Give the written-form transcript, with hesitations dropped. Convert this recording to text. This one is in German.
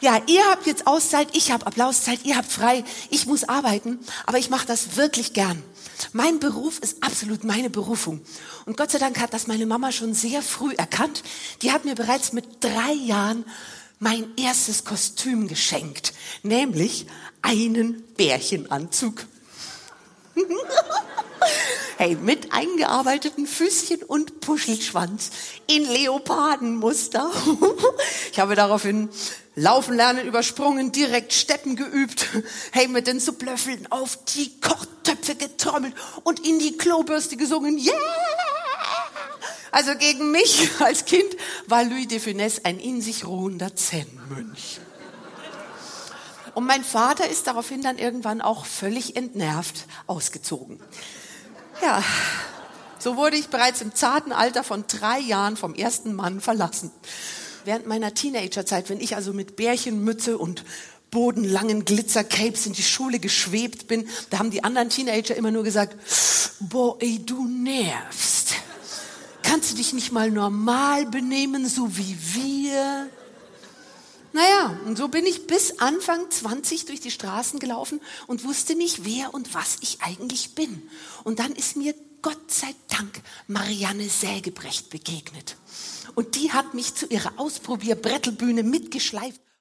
Ja, ihr habt jetzt Auszeit, ich habe Applauszeit, ihr habt frei, ich muss arbeiten, aber ich mache das wirklich gern. Mein Beruf ist absolut meine Berufung. Und Gott sei Dank hat das meine Mama schon sehr früh erkannt. Die hat mir bereits mit 3 Jahren mein erstes Kostüm geschenkt, nämlich einen Bärchenanzug. Hey, mit eingearbeiteten Füßchen und Puschelschwanz in Leopardenmuster. Ich habe daraufhin Laufen lernen übersprungen, direkt Steppen geübt. Hey, mit den Supplöffeln auf die Kochtöpfe getrommelt und in die Klobürste gesungen. Yeah! Also gegen mich als Kind war Louis de Funès ein in sich ruhender Zen-Mönch. Und mein Vater ist daraufhin dann irgendwann auch völlig entnervt ausgezogen. Ja, so wurde ich bereits im zarten Alter von 3 Jahren vom ersten Mann verlassen. Während meiner Teenagerzeit, wenn ich also mit Bärchenmütze und bodenlangen Glitzercapes in die Schule geschwebt bin, da haben die anderen Teenager immer nur gesagt, boah, ey, du nervst. Kannst du dich nicht mal normal benehmen, so wie wir? Naja, und so bin ich bis Anfang 20 durch die Straßen gelaufen und wusste nicht, wer und was ich eigentlich bin. Und dann ist mir Gott sei Dank Marianne Sägebrecht begegnet. Und die hat mich zu ihrer Ausprobierbrettelbühne mitgeschleift.